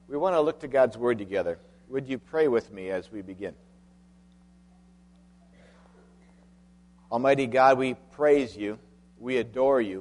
We want to look to God's Word together. Would you pray with me as we begin? Almighty God, we praise you. We adore you.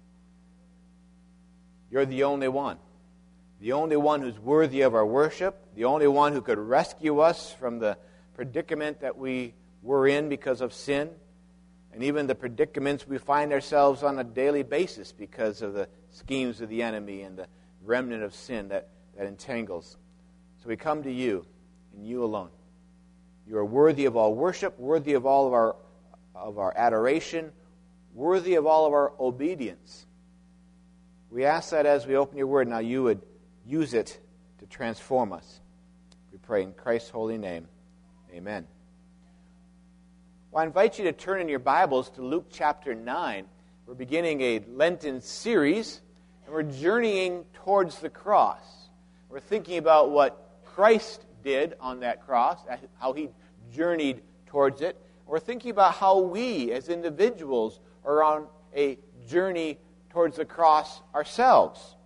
You're the only one who's worthy of our worship, the only one who could rescue us from the predicament that we were in because of sin, and even the predicaments we find ourselves on a daily basis because of the schemes of the enemy and the remnant of sin that entangles. So we come to you, and you alone. You are worthy of all worship, worthy of all of our adoration, worthy of all of our obedience. We ask that as we open your word, now you would use it to transform us. We pray in Christ's holy name. Amen. Well, I invite you to turn in your Bibles to Luke chapter 9. We're beginning a Lenten series, and we're journeying towards the cross. We're thinking about what Christ did on that cross, how he journeyed towards it. We're thinking about how we, as individuals, are on a journey towards the cross ourselves.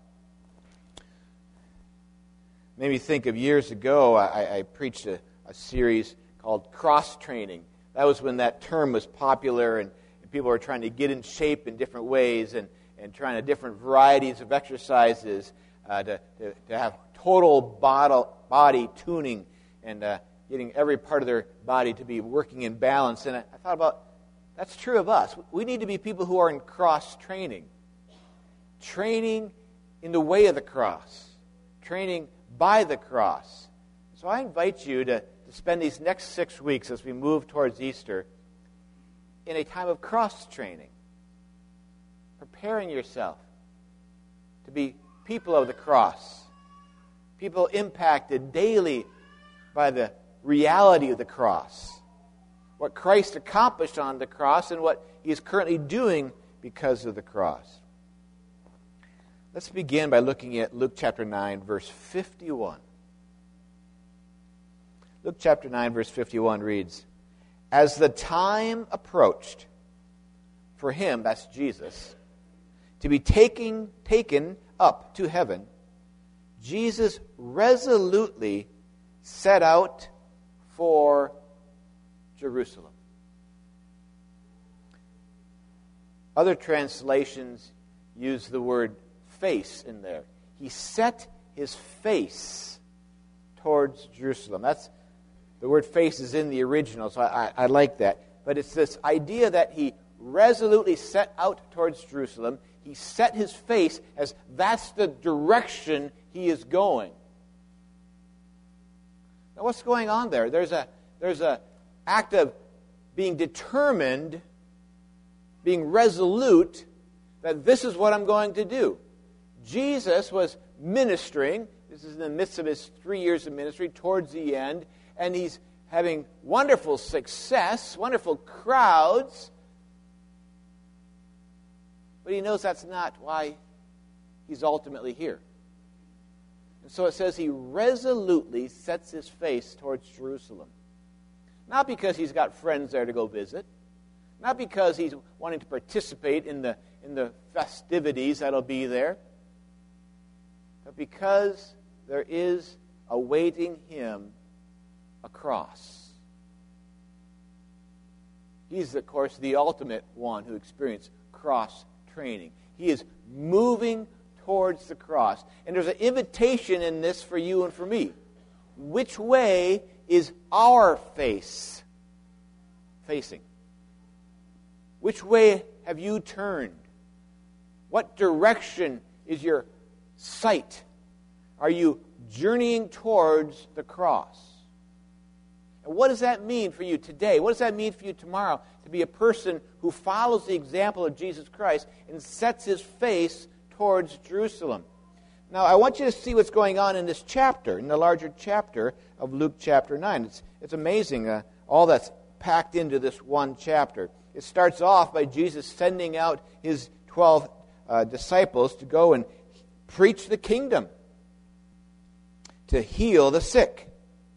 Made me think of years ago, I preached a series called Cross Training. That was when that term was popular, and people were trying to get in shape in different ways and trying to different varieties of exercises to have total body tuning and getting every part of their body to be working in balance. And I thought about, that's true of us. We need to be people who are in cross training. Training in the way of the cross. Training by the cross. So I invite you to spend these next 6 weeks as we move towards Easter in a time of cross training. Preparing yourself to be people of the cross. People impacted daily by the reality of the cross. What Christ accomplished on the cross and what he is currently doing because of the cross. Let's begin by looking at Luke chapter 9, verse 51. Luke chapter 9, verse 51 reads, "As the time approached for him," that's Jesus, "to be taken up to heaven, Jesus resolutely set out for Jerusalem." Other translations use the word face in there. He set his face towards Jerusalem. That's the word face is in the original, so I like that. But it's this idea that he resolutely set out towards Jerusalem. He set his face as that's the direction he is going. Now, what's going on there? There's a act of being determined, being resolute, that this is what I'm going to do. Jesus was ministering. This is in the midst of his 3 years of ministry, towards the end, and he's having wonderful success, wonderful crowds. But he knows that's not why he's ultimately here. And so it says he resolutely sets his face towards Jerusalem. Not because he's got friends there to go visit, not because he's wanting to participate in the festivities that'll be there, but because there is awaiting him a cross. He's, of course, the ultimate one who experienced cross training. He is moving towards the cross. And there's an invitation in this for you and for me. Which way is our face facing? Which way have you turned? What direction is your sight? Are you journeying towards the cross? And what does that mean for you today? What does that mean for you tomorrow to be a person who follows the example of Jesus Christ and sets his face towards Jerusalem? Now, I want you to see what's going on in this chapter, in the larger chapter of Luke chapter 9. It's amazing, all that's packed into this one chapter. It starts off by Jesus sending out his 12 disciples to go and preach the kingdom, to heal the sick.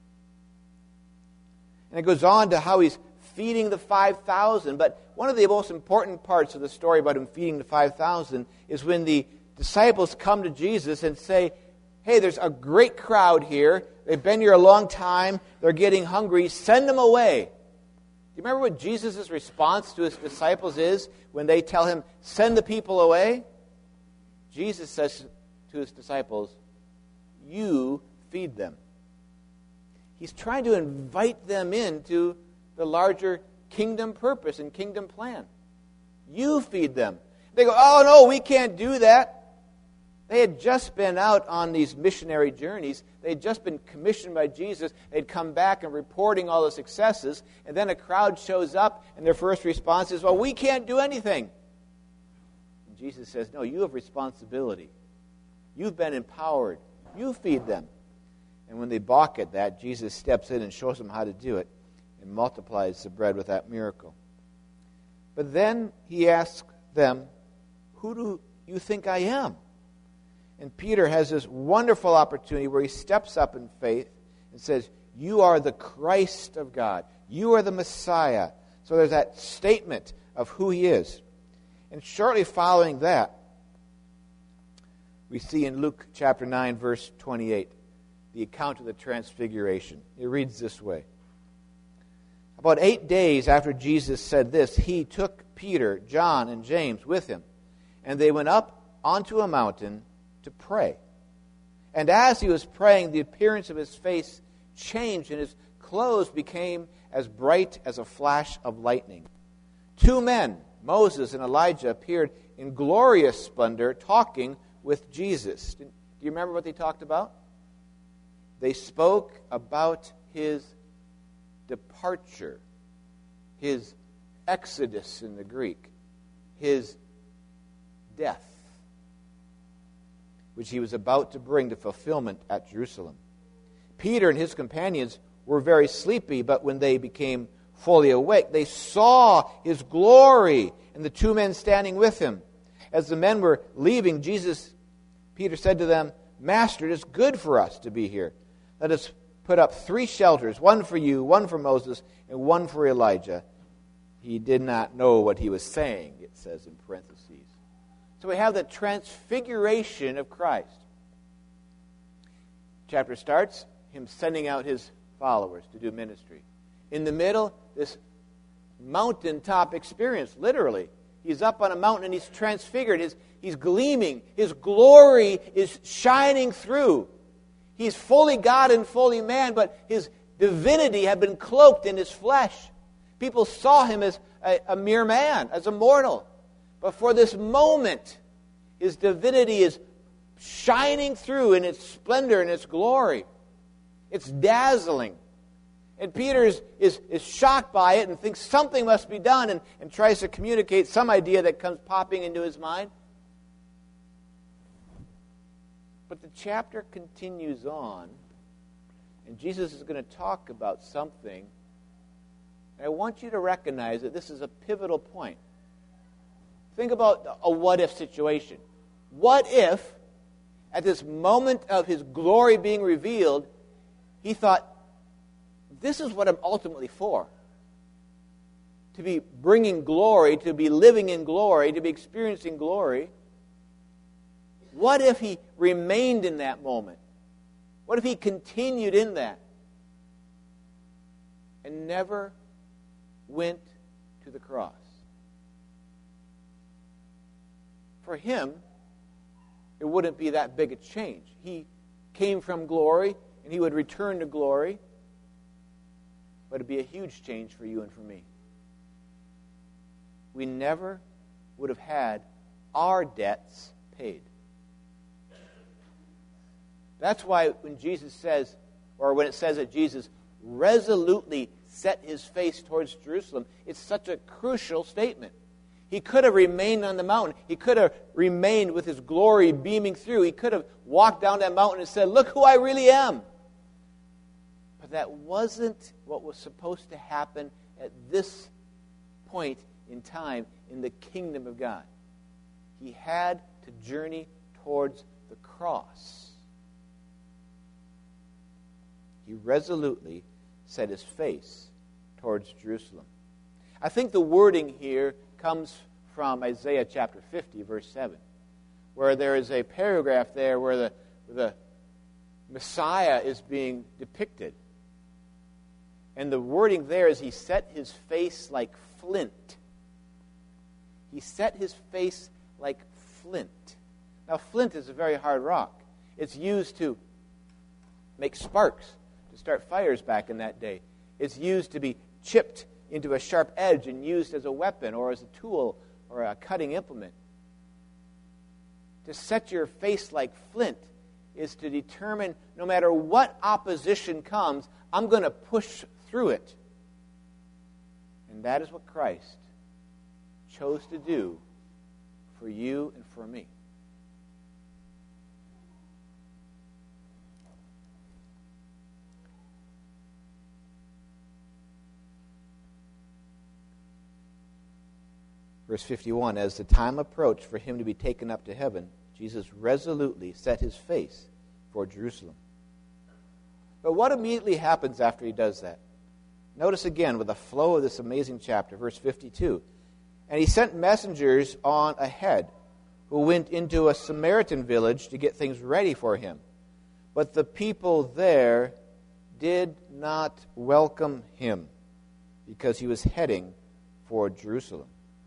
And it goes on to how he's feeding the 5,000. But one of the most important parts of the story about him feeding the 5,000 is when the disciples come to Jesus and say, hey, there's a great crowd here. They've been here a long time. They're getting hungry. Send them away. Do you remember what Jesus' response to his disciples is when they tell him, send the people away? Jesus says to his disciples, you feed them. He's trying to invite them into the larger kingdom purpose and kingdom plan. You feed them. They go, oh no, we can't do that. They had just been out on these missionary journeys. They had just been commissioned by Jesus. They'd come back and reporting all the successes. And then a crowd shows up, and their first response is, well, we can't do anything. And Jesus says, no, you have responsibility. You've been empowered. You feed them. And when they balk at that, Jesus steps in and shows them how to do it and multiplies the bread with that miracle. But then he asks them, who do you think I am? And Peter has this wonderful opportunity where he steps up in faith and says, you are the Christ of God. You are the Messiah. So there's that statement of who he is. And shortly following that, we see in Luke chapter 9, verse 28, the account of the Transfiguration. It reads this way. About 8 days after Jesus said this, he took Peter, John, and James with him, and they went up onto a mountain to pray. And as he was praying, the appearance of his face changed, and his clothes became as bright as a flash of lightning. 2 men, Moses and Elijah, appeared in glorious splendor, talking with Jesus. Do you remember what they talked about? They spoke about his departure, his exodus in the Greek, his death, which he was about to bring to fulfillment at Jerusalem. Peter and his companions were very sleepy, but when they became fully awake, they saw his glory and the 2 men standing with him. As the men were leaving, Peter said to them, Master, it is good for us to be here. Let us put up 3 shelters, one for you, one for Moses, and one for Elijah. He did not know what he was saying, it says in parentheses. So we have the transfiguration of Christ. Chapter starts, him sending out his followers to do ministry. In the middle, this mountaintop experience, literally. He's up on a mountain and he's transfigured. He's gleaming. His glory is shining through. He's fully God and fully man, but his divinity had been cloaked in his flesh. People saw him as a mere man, as a mortal. But for this moment, his divinity is shining through in its splendor and its glory. It's dazzling. And Peter is shocked by it and thinks something must be done and tries to communicate some idea that comes popping into his mind. But the chapter continues on, and Jesus is going to talk about something. And I want you to recognize that this is a pivotal point. Think about a what-if situation. What if, at this moment of his glory being revealed, he thought, this is what I'm ultimately for. To be bringing glory, to be living in glory, to be experiencing glory. What if he remained in that moment? What if he continued in that and never went to the cross? For him, it wouldn't be that big a change. He came from glory, and he would return to glory. But it'd be a huge change for you and for me. We never would have had our debts paid. That's why when Jesus says, or when it says that Jesus resolutely set his face towards Jerusalem, it's such a crucial statement. He could have remained on the mountain. He could have remained with his glory beaming through. He could have walked down that mountain and said, look who I really am. But that wasn't what was supposed to happen at this point in time in the kingdom of God. He had to journey towards the cross. He resolutely set his face towards Jerusalem. I think the wording here comes from Isaiah chapter 50, verse 7, where there is a paragraph there where the Messiah is being depicted. And the wording there is he set his face like flint. He set his face like flint. Now, flint is a very hard rock. It's used to make sparks, to start fires back in that day. It's used to be chipped into a sharp edge and used as a weapon or as a tool or a cutting implement. To set your face like flint is to determine no matter what opposition comes, I'm going to push through it. And that is what Christ chose to do for you and for me. Verse 51, as the time approached for him to be taken up to heaven, Jesus resolutely set his face for Jerusalem. But what immediately happens after he does that? Notice again with the flow of this amazing chapter, verse 52. And he sent messengers on ahead who went into a Samaritan village to get things ready for him. But the people there did not welcome him because he was heading for Jerusalem.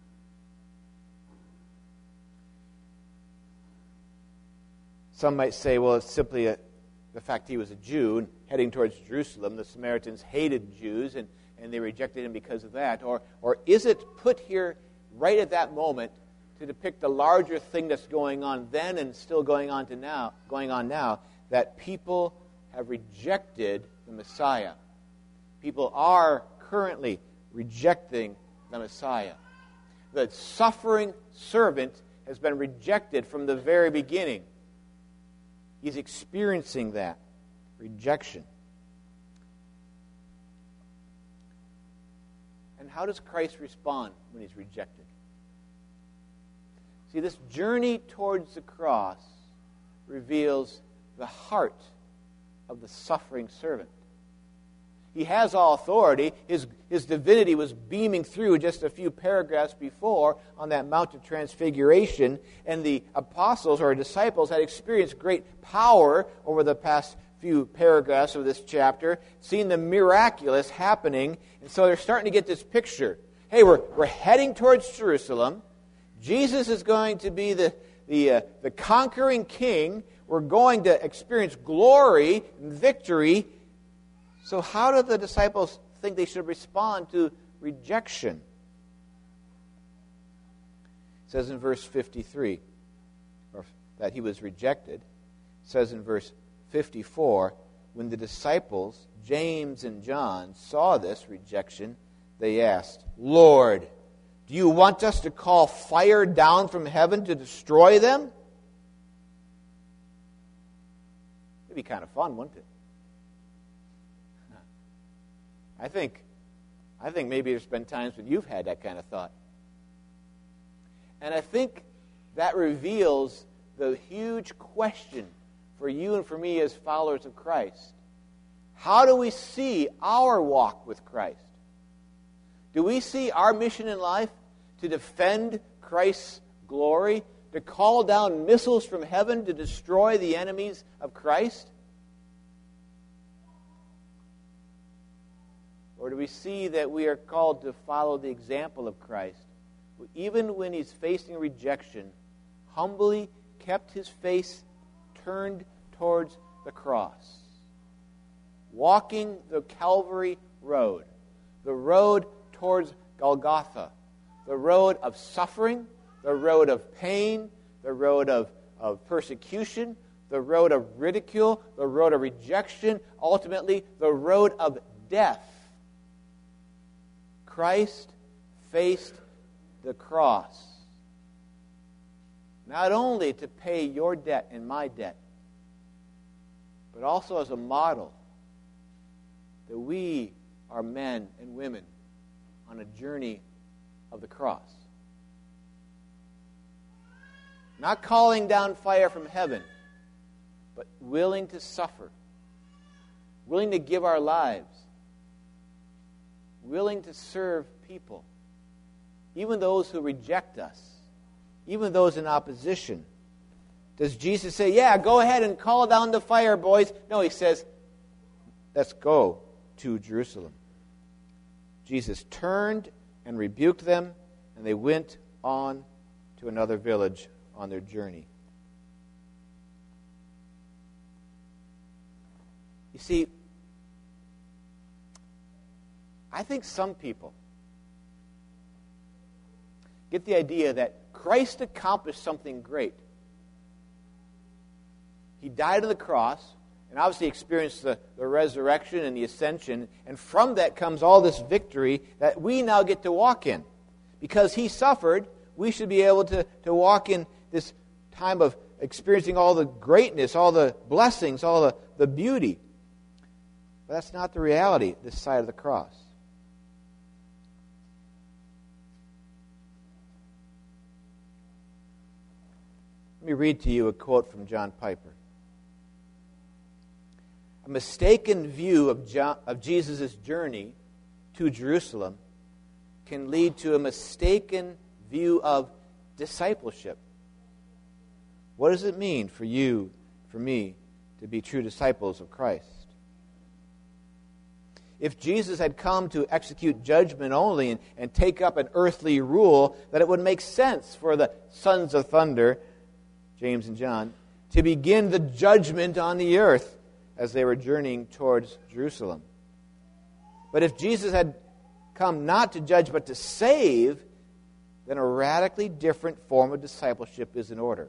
Some might say, well, it's simply the fact he was a Jew and heading towards Jerusalem. The Samaritans hated Jews and they rejected him because of that. Or is it put here right at that moment to depict the larger thing that's going on then and still going on now, that people have rejected the Messiah. People are currently rejecting the Messiah. The suffering servant has been rejected from the very beginning. He's experiencing that rejection. And how does Christ respond when he's rejected? See, this journey towards the cross reveals the heart of the suffering servant. He has all authority. His divinity was beaming through just a few paragraphs before on that Mount of Transfiguration, and the apostles or disciples had experienced great power over the past few paragraphs of this chapter, seeing the miraculous happening, and so they're starting to get this picture. Hey, we're heading towards Jerusalem. Jesus is going to be the conquering king. We're going to experience glory and victory. So how do the disciples think they should respond to rejection? It says in verse 53, or that he was rejected. It says in verse 54, when the disciples, James and John, saw this rejection, they asked, Lord, do you want us to call fire down from heaven to destroy them? It'd be kind of fun, wouldn't it? I think maybe there's been times when you've had that kind of thought. And I think that reveals the huge question for you and for me as followers of Christ. How do we see our walk with Christ? Do we see our mission in life to defend Christ's glory, to call down missiles from heaven to destroy the enemies of Christ? Or do we see that we are called to follow the example of Christ, who even when he's facing rejection, humbly kept his face turned towards the cross, walking the Calvary road, the road towards Golgotha, the road of suffering, the road of pain, the road of persecution, the road of ridicule, the road of rejection, ultimately the road of death. Christ faced the cross, not only to pay your debt and my debt, but also as a model that we are men and women on a journey of the cross. Not calling down fire from heaven, but willing to suffer, willing to give our lives, willing to serve people, even those who reject us, even those in opposition. Does Jesus say, yeah, go ahead and call down the fire, boys? No, he says, let's go to Jerusalem. Jesus turned and rebuked them, and they went on to another village on their journey. You see, I think some people get the idea that Christ accomplished something great. He died on the cross, and obviously experienced the resurrection and the ascension, and from that comes all this victory that we now get to walk in. Because he suffered, we should be able to walk in this time of experiencing all the greatness, all the blessings, all the beauty. But that's not the reality this side of the cross. Let me read to you a quote from John Piper. A mistaken view of Jesus' journey to Jerusalem can lead to a mistaken view of discipleship. What does it mean for you, for me, to be true disciples of Christ? If Jesus had come to execute judgment only and take up an earthly rule, that it would make sense for the sons of thunder, James and John, to begin the judgment on the earth as they were journeying towards Jerusalem. But if Jesus had come not to judge but to save, then a radically different form of discipleship is in order.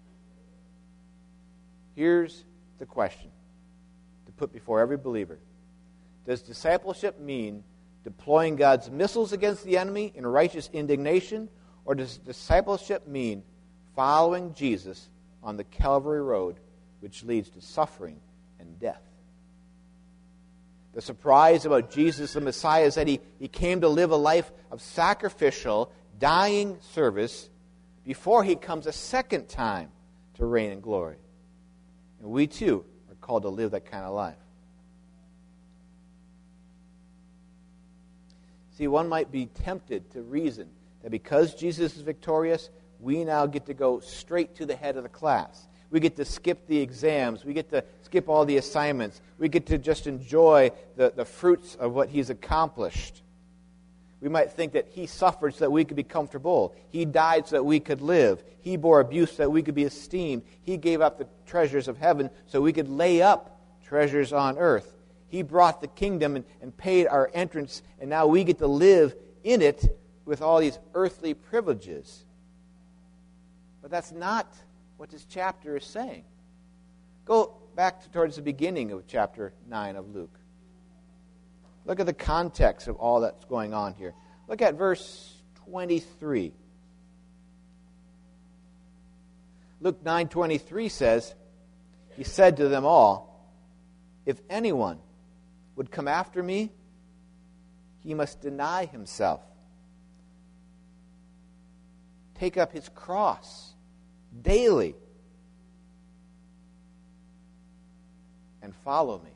Here's the question to put before every believer. Does discipleship mean deploying God's missiles against the enemy in righteous indignation, or does discipleship mean following Jesus on the Calvary road, which leads to suffering and death? The surprise about Jesus the Messiah is that he came to live a life of sacrificial, dying service before he comes a second time to reign in glory. And we too are called to live that kind of life. See, one might be tempted to reason that because Jesus is victorious, we now get to go straight to the head of the class. We get to skip the exams. We get to skip all the assignments. We get to just enjoy the fruits of what he's accomplished. We might think that he suffered so that we could be comfortable. He died so that we could live. He bore abuse so that we could be esteemed. He gave up the treasures of heaven so we could lay up treasures on earth. He brought the kingdom and paid our entrance, and now we get to live in it with all these earthly privileges. But that's not what this chapter is saying. Go back towards the beginning of chapter 9 of Luke. Look at the context of all that's going on here. Look at verse 23. Luke 9:23 says, he said to them all, if anyone would come after me, he must deny himself, take up his cross daily, and follow me.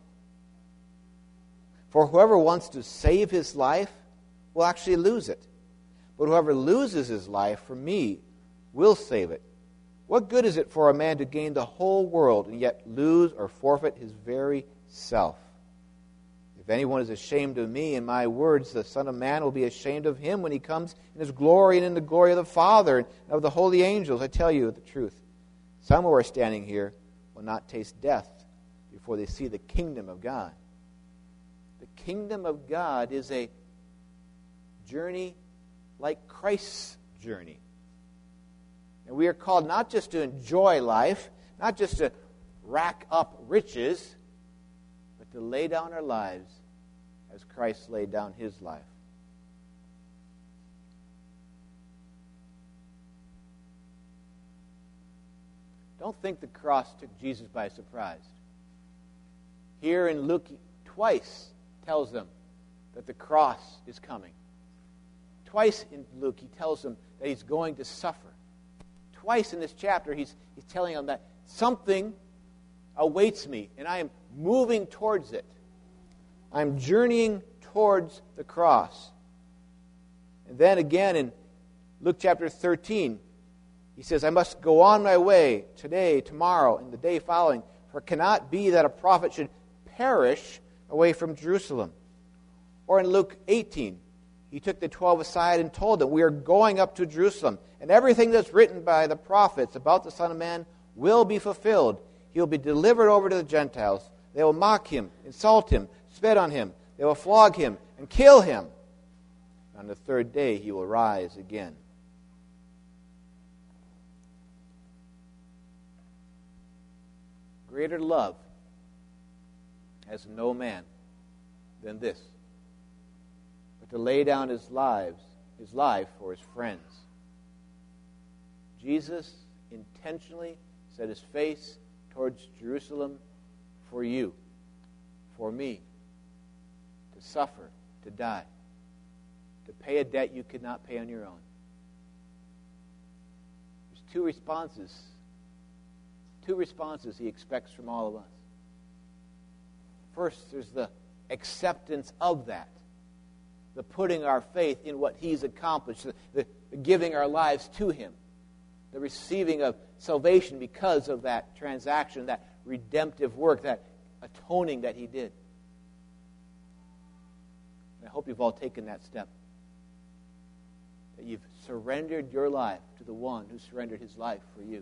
For whoever wants to save his life will actually lose it. But whoever loses his life for me will save it. What good is it for a man to gain the whole world and yet lose or forfeit his very self? If anyone is ashamed of me and my words, the Son of Man will be ashamed of him when he comes in his glory and in the glory of the Father and of the holy angels. I tell you the truth. Some who are standing here will not taste death before they see the kingdom of God. The kingdom of God is a journey like Christ's journey. And we are called not just to enjoy life, not just to rack up riches, but to lay down our lives as Christ laid down his life. Don't think the cross took Jesus by surprise. Here in Luke, twice tells them that the cross is coming. Twice in Luke, he tells them that he's going to suffer. Twice in this chapter, he's telling them that something awaits me, and I am moving towards it. I'm journeying towards the cross. And then again in Luke chapter 13, He says, I must go on my way today, tomorrow, and the day following, for it cannot be that a prophet should perish away from Jerusalem. Or in Luke 18, he took the 12 aside and told them, we are going up to Jerusalem, and everything that's written by the prophets about the Son of Man will be fulfilled. He will be delivered over to the Gentiles. They will mock him, insult him, spit on him. They will flog him and kill him. On the third day he will rise again. Greater love has no man than this, but to lay down his life for his friends. Jesus intentionally set his face towards Jerusalem for you, for me, to suffer, to die, to pay a debt you could not pay on your own. There's two responses he expects from all of us. First, there's the acceptance of that, the putting our faith in what he's accomplished, the giving our lives to him, the receiving of salvation because of that transaction, that redemptive work, that atoning that he did. I hope you've all taken that step, that you've surrendered your life to the one who surrendered his life for you.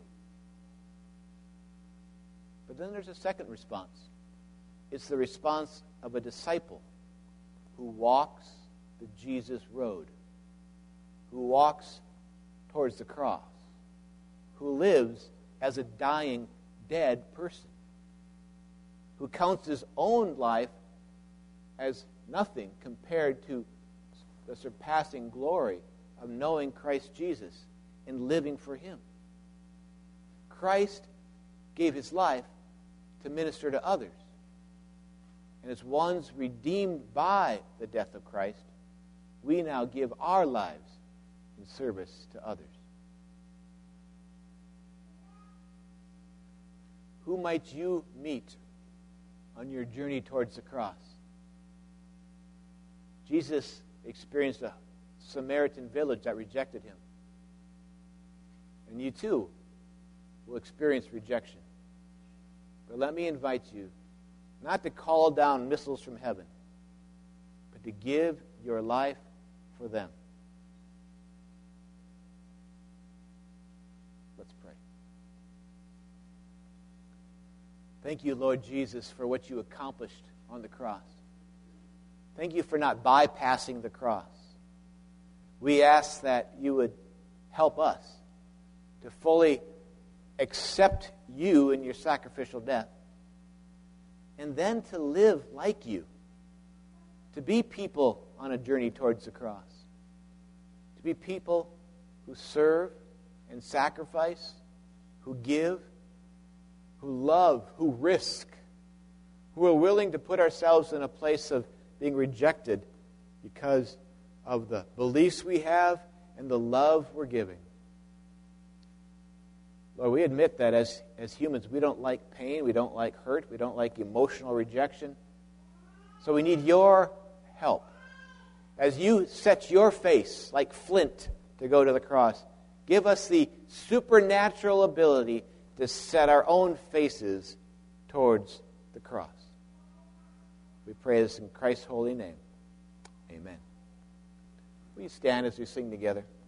But then there's a second response. It's the response of a disciple who walks the Jesus road, who walks towards the cross, who lives as a dying, dead person, who counts his own life as nothing compared to the surpassing glory of knowing Christ Jesus and living for him. Christ gave his life to minister to others. And as ones redeemed by the death of Christ, we now give our lives in service to others. Who might you meet on your journey towards the cross? Jesus experienced a Samaritan village that rejected him. And you too will experience rejection. But let me invite you not to call down missiles from heaven, but to give your life for them. Let's pray. Thank you, Lord Jesus, for what you accomplished on the cross. Thank you for not bypassing the cross. We ask that you would help us to fully accept you in your sacrificial death, and then to live like you, to be people on a journey towards the cross, to be people who serve and sacrifice, who give, who love, who risk, who are willing to put ourselves in a place of being rejected because of the beliefs we have and the love we're giving. Lord, we admit that as humans, we don't like pain, we don't like hurt, we don't like emotional rejection. So we need your help. As you set your face like flint to go to the cross, give us the supernatural ability to set our own faces towards the cross. We pray this in Christ's holy name. Amen. Will you stand as we sing together?